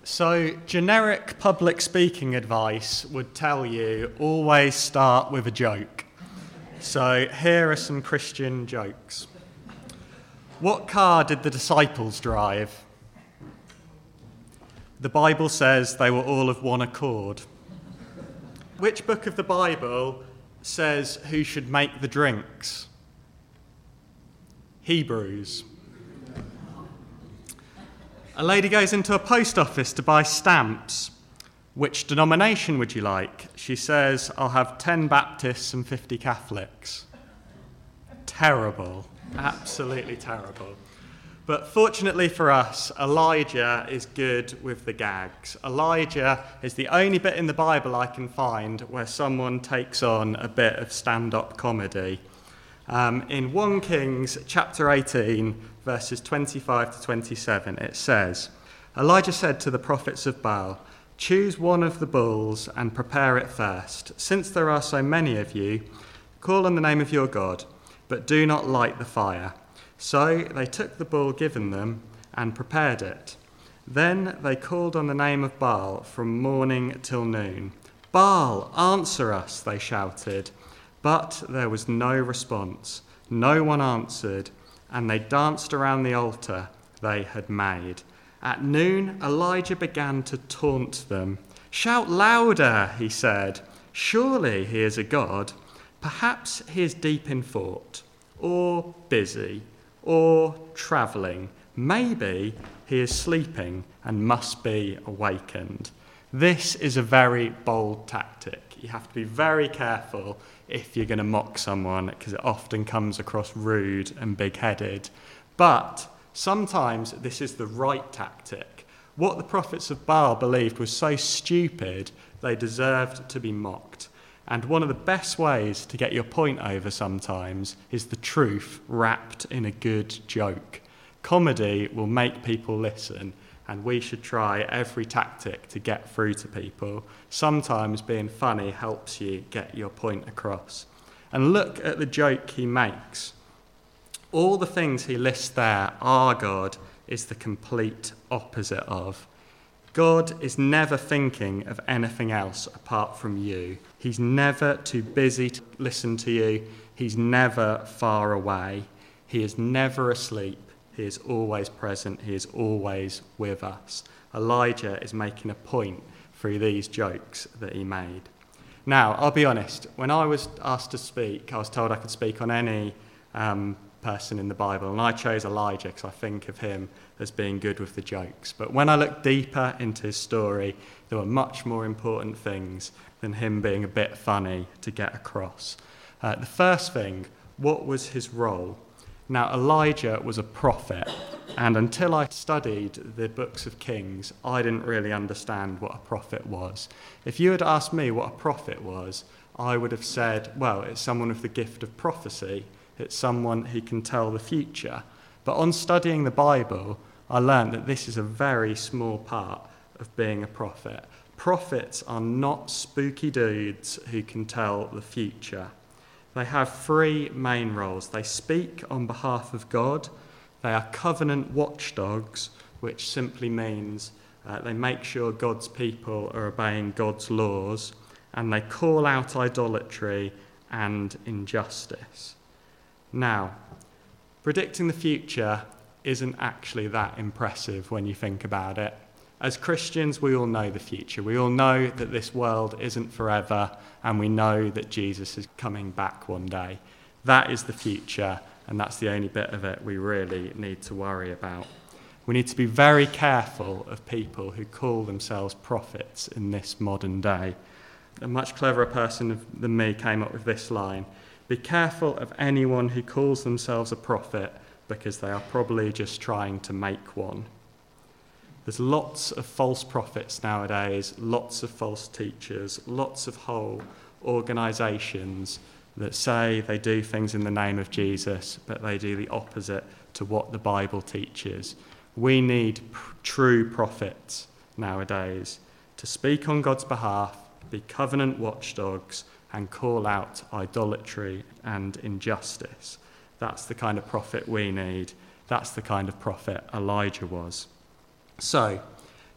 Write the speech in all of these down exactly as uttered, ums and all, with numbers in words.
So, generic public speaking advice would tell you always start with a joke. So, here are some Christian jokes. What car did the disciples drive? The Bible says they were all of one accord. Which book of the Bible says who should make the drinks? Hebrews. A lady goes into a post office to buy stamps. Which denomination would you like? She says, I'll have ten Baptists and fifty Catholics. Terrible. Absolutely terrible. But fortunately for us, Elijah is good with the gags. Elijah is the only bit in the Bible I can find where someone takes on a bit of stand-up comedy. Um, in First Kings chapter eighteen, verses twenty-five to twenty-seven, it says, Elijah said to the prophets of Baal, choose one of the bulls and prepare it first. Since there are so many of you, call on the name of your God, but do not light the fire. So they took the bull given them and prepared it. Then they called on the name of Baal from morning till noon. Baal, answer us, they shouted. But there was no response. No one answered, and they danced around the altar they had made. At noon, Elijah began to taunt them. Shout louder, he said. Surely he is a god. Perhaps he is deep in thought, or busy, or travelling. Maybe he is sleeping and must be awakened. This is a very bold tactic. You have to be very careful if you're going to mock someone, because it often comes across rude and big-headed. But sometimes this is the right tactic. What the prophets of Baal believed was so stupid, they deserved to be mocked. And one of the best ways to get your point over sometimes is the truth wrapped in a good joke. Comedy will make people listen, and we should try every tactic to get through to people. Sometimes being funny helps you get your point across. And look at the joke he makes. All the things he lists there, our God is the complete opposite of. God is never thinking of anything else apart from you. He's never too busy to listen to you. He's never far away. He is never asleep. He is always present. He is always with us. Elijah is making a point through these jokes that he made. Now, I'll be honest, when I was asked to speak, I was told I could speak on any um, person in the Bible, and I chose Elijah because I think of him as being good with the jokes. But when I looked deeper into his story, there were much more important things than him being a bit funny to get across. Uh, the first thing, what was his role? Now, Elijah was a prophet, and until I studied the books of Kings, I didn't really understand what a prophet was. If you had asked me what a prophet was, I would have said, well, it's someone with the gift of prophecy. It's someone who can tell the future. But on studying the Bible, I learned that this is a very small part of being a prophet. Prophets are not spooky dudes who can tell the future. They have three main roles. They speak on behalf of God. They are covenant watchdogs, which simply means uh, they make sure God's people are obeying God's laws, and they call out idolatry and injustice. Now, predicting the future isn't actually that impressive when you think about it. As Christians, we all know the future. We all know that this world isn't forever, and we know that Jesus is coming back one day. That is the future, and that's the only bit of it we really need to worry about. We need to be very careful of people who call themselves prophets in this modern day. A much cleverer person than me came up with this line: be careful of anyone who calls themselves a prophet, because they are probably just trying to make one. There's lots of false prophets nowadays, lots of false teachers, lots of whole organisations that say they do things in the name of Jesus, but they do the opposite to what the Bible teaches. We need pr- true prophets nowadays to speak on God's behalf, be covenant watchdogs, and call out idolatry and injustice. That's the kind of prophet we need. That's the kind of prophet Elijah was. So,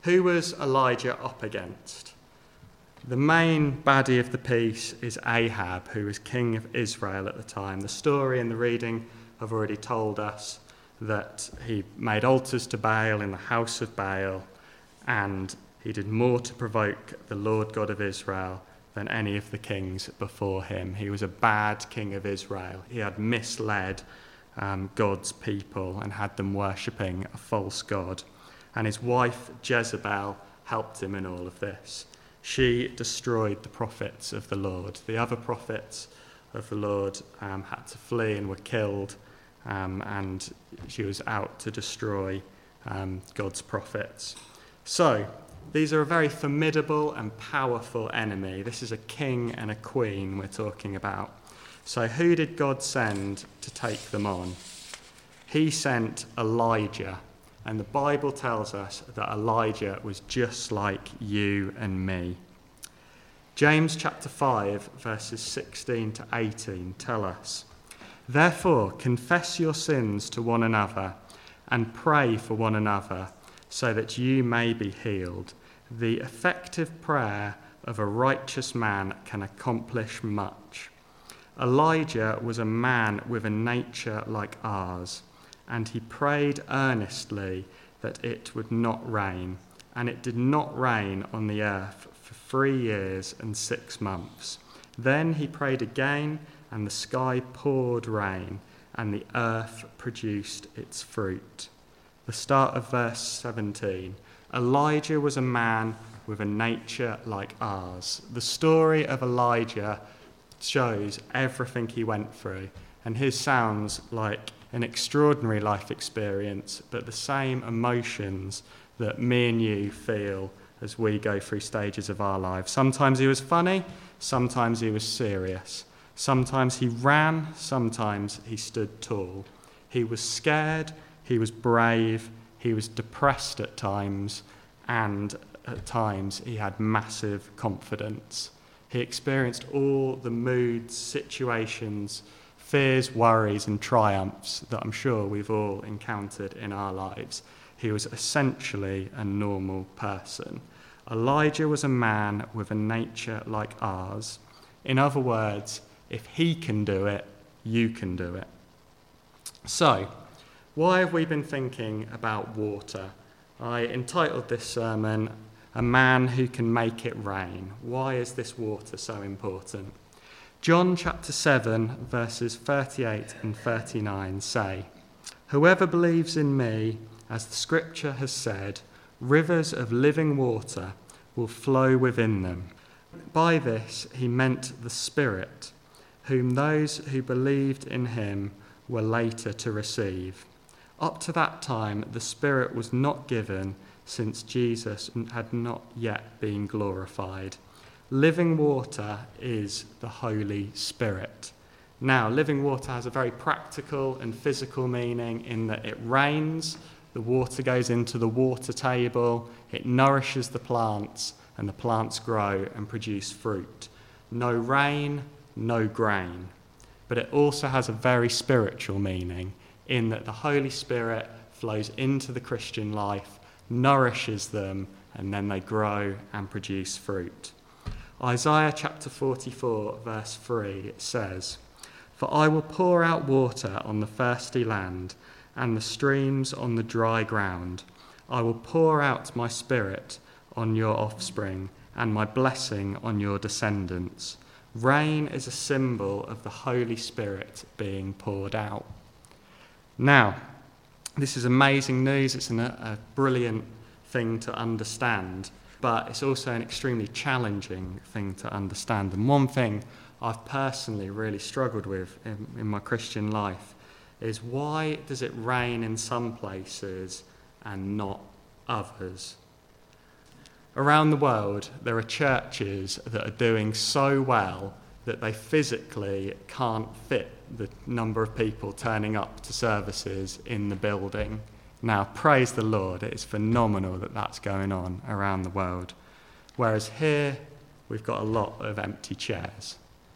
Who was Elijah up against? The main baddie of the piece is Ahab, who was king of Israel at the time. The story and the reading have already told us that he made altars to Baal in the house of Baal, and he did more to provoke the Lord God of Israel than any of the kings before him. He was a bad king of Israel. He had misled um, God's people and had them worshipping a false god. And his wife Jezebel helped him in all of this. She destroyed the prophets of the Lord. The other prophets of the Lord um, had to flee and were killed, um, and she was out to destroy um, God's prophets. So, these are a very formidable and powerful enemy. This is a king and a queen we're talking about. So who did God send to take them on? He sent Elijah. And the Bible tells us that Elijah was just like you and me. James chapter five, verses sixteen to eighteen tell us, "Therefore confess your sins to one another and pray for one another so that you may be healed. The effective prayer of a righteous man can accomplish much." Elijah was a man with a nature like ours, and he prayed earnestly that it would not rain, and it did not rain on the earth for three years and six months. Then he prayed again, and the sky poured rain, and the earth produced its fruit. The start of verse seventeen. Elijah was a man with a nature like ours. The story of Elijah shows everything he went through, and his sounds like an extraordinary life experience, but the same emotions that me and you feel as we go through stages of our lives. Sometimes he was funny, sometimes he was serious. Sometimes he ran, sometimes he stood tall. He was scared, he was brave, he was depressed at times, and at times he had massive confidence. He experienced all the moods, situations, fears, worries, and triumphs that I'm sure we've all encountered in our lives. He was essentially a normal person. Elijah was a man with a nature like ours. In other words, if he can do it, you can do it. So, why have we been thinking about water? I entitled this sermon, "A Man Who Can Make It Rain." Why is this water so important? John chapter seven, verses thirty-eight and thirty-nine say, "Whoever believes in me, as the scripture has said, rivers of living water will flow within them." By this he meant the Spirit, whom those who believed in him were later to receive. Up to that time, the Spirit was not given, since Jesus had not yet been glorified. Living water is the Holy Spirit. Now, living water has a very practical and physical meaning in that it rains, the water goes into the water table, it nourishes the plants, and the plants grow and produce fruit. No rain, no grain. But it also has a very spiritual meaning in that the Holy Spirit flows into the Christian life, nourishes them, and then they grow and produce fruit. Isaiah chapter forty-four, verse three says, "For I will pour out water on the thirsty land, and the streams on the dry ground. I will pour out my spirit on your offspring, and my blessing on your descendants." Rain is a symbol of the Holy Spirit being poured out. Now, this is amazing news. It's an, a brilliant thing to understand, but it's also an extremely challenging thing to understand. And one thing I've personally really struggled with in, in my Christian life is, why does it rain in some places and not others? Around the world, there are churches that are doing so well that they physically can't fit the number of people turning up to services in the building. Now, praise the Lord, it is phenomenal that that's going on around the world. Whereas here, we've got a lot of empty chairs.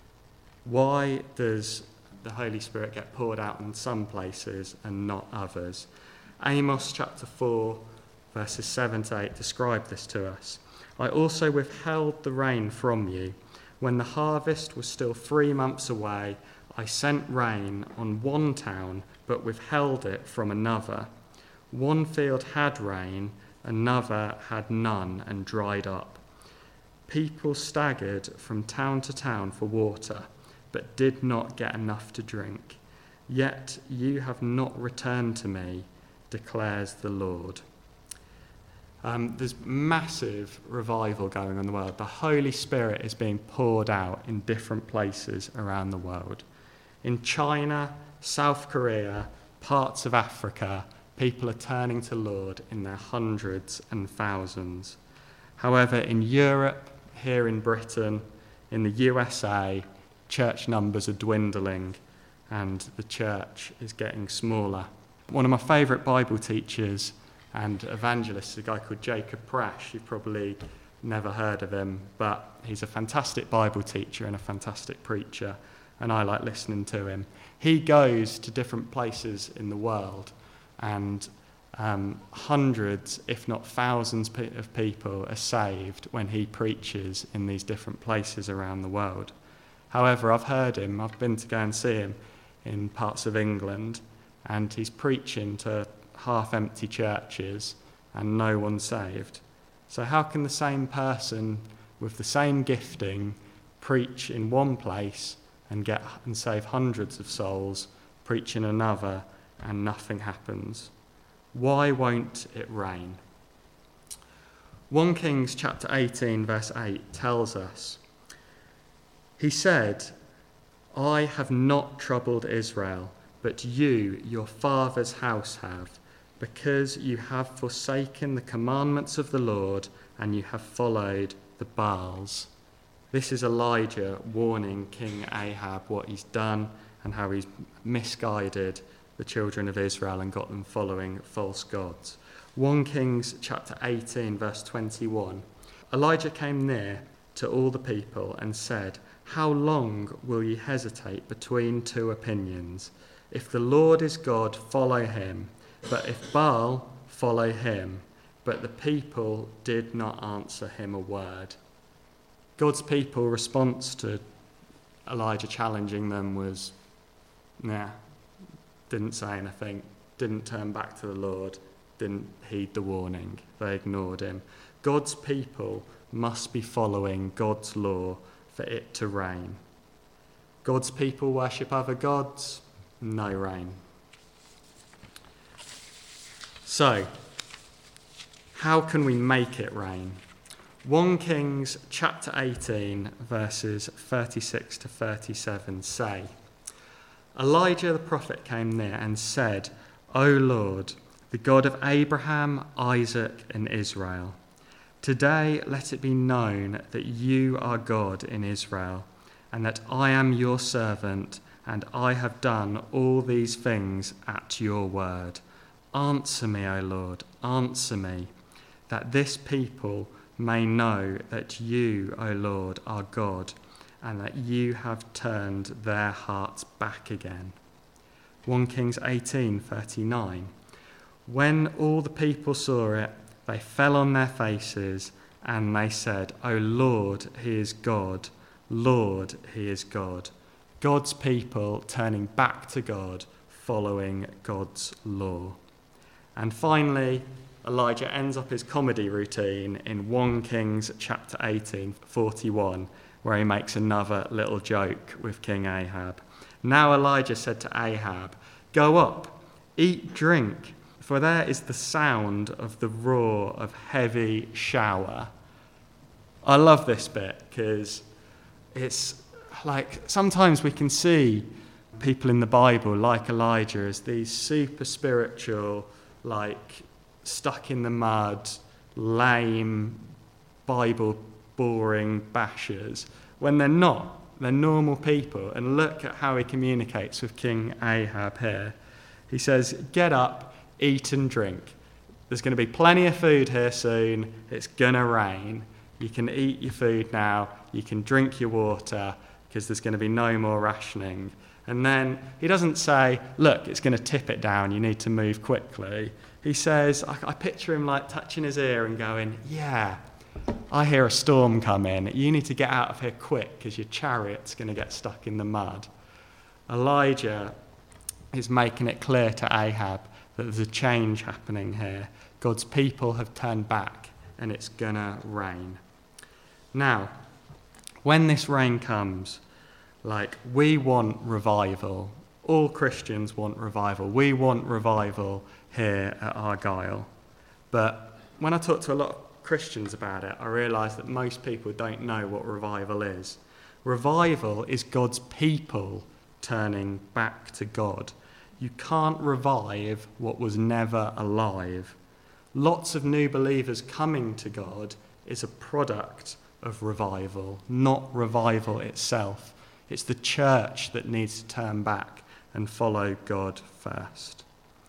Why does the Holy Spirit get poured out in some places and not others? Amos chapter four, verses seven to eight, describe this to us. I also withheld the rain from you. When the harvest was still three months away, I sent rain on one town, but withheld it from another. One field had rain, another had none and dried up. People staggered from town to town for water, but did not get enough to drink. Yet you have not returned to me, declares the Lord. Um, there's massive revival going on in the world. The Holy Spirit is being poured out in different places around the world. In China, South Korea, parts of Africa, people are turning to the Lord in their hundreds and thousands. However, in Europe, here in Britain, in the U S A, church numbers are dwindling and the church is getting smaller. One of my favourite Bible teachers and evangelists is a guy called Jacob Prasch. You've probably never heard of him, but he's a fantastic Bible teacher and a fantastic preacher, and I like listening to him. He goes to different places in the world, and um, hundreds, if not thousands of people are saved when he preaches in these different places around the world. However, I've heard him, I've been to go and see him in parts of England, and he's preaching to half-empty churches and no one saved. So how can the same person with the same gifting preach in one place and get and save hundreds of souls, preach in another and nothing happens? Why won't it rain? First Kings chapter eighteen verse eight tells us, he said, I have not troubled Israel, but you, your father's house, have, because you have forsaken the commandments of the Lord and you have followed the Baals. This is Elijah warning King Ahab what he's done and how he's misguided the children of Israel and got them following false gods. First Kings chapter eighteen verse twenty-one. Elijah came near to all the people and said, how long will ye hesitate between two opinions? If the Lord is God, follow him. But if Baal, follow him. But the people did not answer him a word. God's people's response to Elijah challenging them was, nah, didn't say anything, didn't turn back to the Lord, didn't heed the warning. They ignored him. God's people must be following God's law for it to rain. God's people worship other gods, no rain. So, how can we make it rain? First Kings chapter eighteen verses thirty-six to thirty-seven say, Elijah the prophet came near and said, O Lord, the God of Abraham, Isaac and Israel, today let it be known that you are God in Israel, and that I am your servant, and I have done all these things at your word. Answer me, O Lord, answer me, that this people may know that you, O Lord, are God, and that you have turned their hearts back again. First Kings eighteen thirty-nine. When all the people saw it, they fell on their faces, and they said, O Lord, he is God. Lord, he is God. God's people turning back to God, following God's law. And finally, Elijah ends up his comedy routine in First Kings chapter eighteen forty-one, where he makes another little joke with King Ahab. Now Elijah said to Ahab, Go up, eat, drink, for there is the sound of the roar of heavy shower. I love this bit because it's like sometimes we can see people in the Bible like Elijah as these super spiritual, like stuck in the mud, lame, Bible boring bashers, when they're not. They're normal people. And look at how he communicates with King Ahab here. He says, get up, eat and drink. There's going to be plenty of food here soon. It's going to rain. You can eat your food now. You can drink your water because there's going to be no more rationing. And then he doesn't say, look, it's going to tip it down. You need to move quickly. He says, I, I picture him like touching his ear and going, yeah, I hear a storm coming. You need to get out of here quick because your chariot's going to get stuck in the mud. Elijah is making it clear to Ahab that there's a change happening here. God's people have turned back and it's going to rain. Now, when this rain comes, like, we want revival. All Christians want revival. We want revival here at Argyle. But when I talk to a lot of Christians about it, I realise that most people don't know what revival is. Revival is God's people turning back to God. You can't revive what was never alive. Lots of new believers coming to God is a product of revival, not revival itself. It's the church that needs to turn back and follow God first.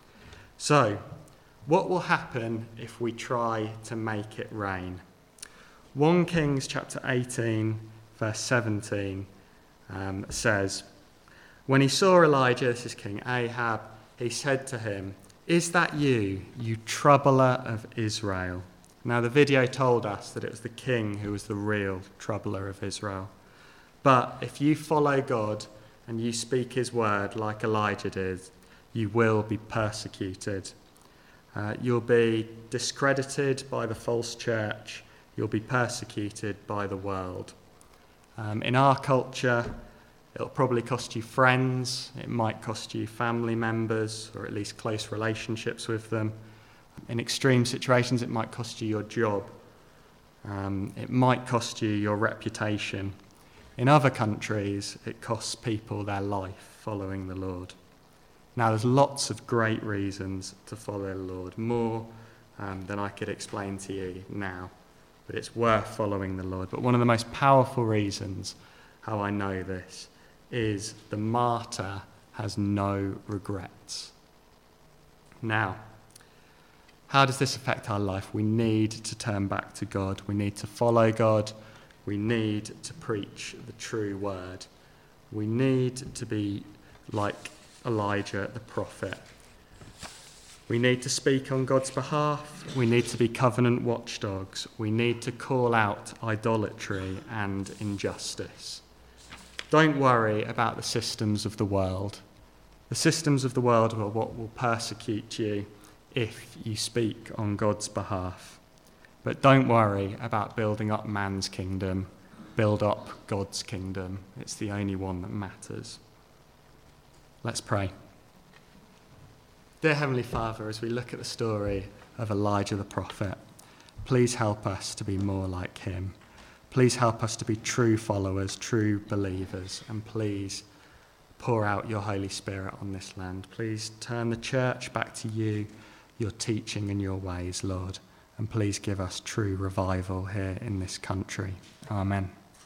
So, what will happen if we try to make it rain? First Kings chapter eighteen, verse seventeen um, says, when he saw Elijah, this is King Ahab, he said to him, "Is that you, you troubler of Israel?" Now, the video told us that it was the king who was the real troubler of Israel. But if you follow God and you speak his word like Elijah did, you will be persecuted. Uh, you'll be discredited by the false church. You'll be persecuted by the world. Um, in our culture, it'll probably cost you friends. It might cost you family members, or at least close relationships with them. In extreme situations, it might cost you your job. Um, it might cost you your reputation. In other countries, it costs people their life following the Lord. Now, there's lots of great reasons to follow the Lord, more um, than I could explain to you now, but it's worth following the Lord. But one of the most powerful reasons how I know this is the martyr has no regrets. Now, how does this affect our life? We need to turn back to God. We need to follow God. We need to preach the true word. We need to be like Elijah the prophet. We need to speak on God's behalf. We need to be covenant watchdogs. We need to call out idolatry and injustice. Don't worry about the systems of the world. The systems of the world are what will persecute you if you speak on God's behalf. But don't worry about building up man's kingdom. Build up God's kingdom. It's the only one that matters. Let's pray. Dear Heavenly Father, as we look at the story of Elijah the prophet, please help us to be more like him. Please help us to be true followers, true believers, and please pour out your Holy Spirit on this land. Please turn the church back to you, your teaching and your ways, Lord, and please give us true revival here in this country. Amen.